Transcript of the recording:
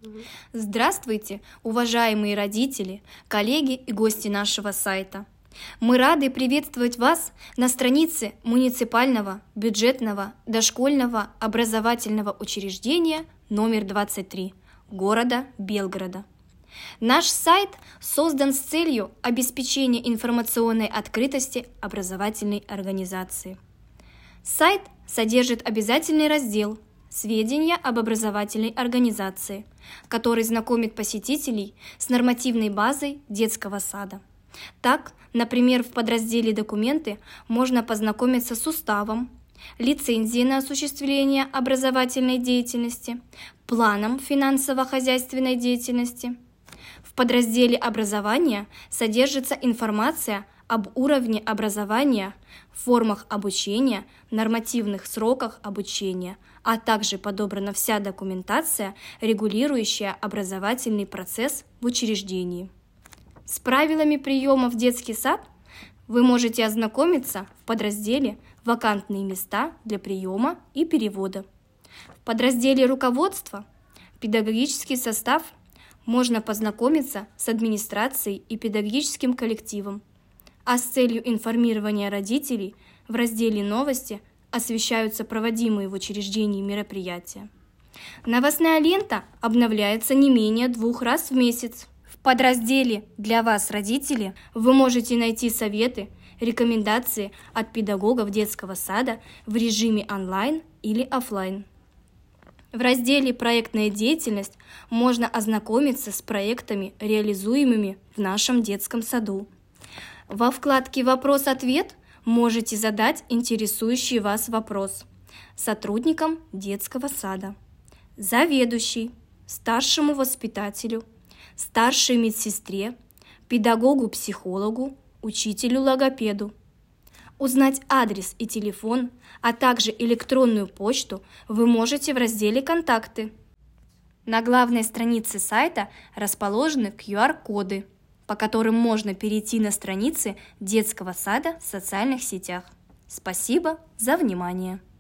Здравствуйте, уважаемые родители, коллеги и гости нашего сайта. Мы рады приветствовать вас на странице муниципального бюджетного дошкольного образовательного учреждения номер 23 города Белгорода. Наш сайт создан с целью обеспечения информационной открытости образовательной организации. Сайт содержит обязательный раздел «Сведения об образовательной организации», который знакомит посетителей с нормативной базой детского сада. Так, например, в подразделе «Документы» можно познакомиться с уставом, лицензией на осуществление образовательной деятельности, планом финансово-хозяйственной деятельности. В подразделе «Образование» содержится информация об уровне образования, формах обучения, нормативных сроках обучения, а также подобрана вся документация, регулирующая образовательный процесс в учреждении. С правилами приема в детский сад вы можете ознакомиться в подразделе «Вакантные места для приема и перевода». В подразделе «Руководство», «Педагогический состав» можно познакомиться с администрацией и педагогическим коллективом, а с целью информирования родителей в разделе «Новости» освещаются проводимые в учреждении мероприятия. Новостная лента обновляется не менее 2 раз в месяц. В подразделе «Для вас, родители» вы можете найти советы, рекомендации от педагогов детского сада в режиме онлайн или офлайн. В разделе «Проектная деятельность» можно ознакомиться с проектами, реализуемыми в нашем детском саду. Во вкладке «Вопрос-ответ» можете задать интересующий вас вопрос сотрудникам детского сада, заведующей, старшему воспитателю, старшей медсестре, педагогу-психологу, учителю-логопеду. Узнать адрес и телефон, а также электронную почту вы можете в разделе «Контакты». На главной странице сайта расположены QR-коды, по которым можно перейти на страницы детского сада в социальных сетях. Спасибо за внимание!